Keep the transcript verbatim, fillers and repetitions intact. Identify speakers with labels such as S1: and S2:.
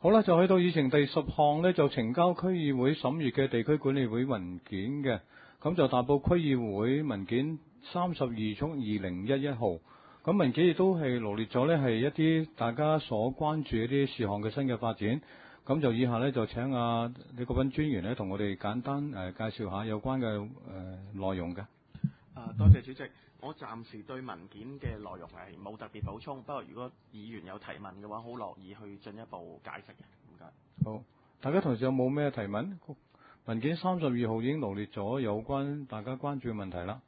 S1: 好啦，就去到議程第十項呢，就呈交區議會審閱嘅地區管理會文件嘅，咁就大埔區議會文件三十二涌二零一一號。咁文件亦都係羅列咗呢係一啲大家所關注一啲事項嘅新嘅發展。咁就以下呢，就請啊李國斌專員呢同我哋簡單誒、呃、介紹下有關嘅誒、呃、內容嘅。
S2: 啊，多謝主席。我暫時對文件嘅內容係冇特別補充，不過如果議員有提問嘅話，好樂意去進一步解釋嘅。唔該。
S1: 好，大家同時有冇咩提問？文件三十二號已經羅列咗有關大家關注嘅問題啦。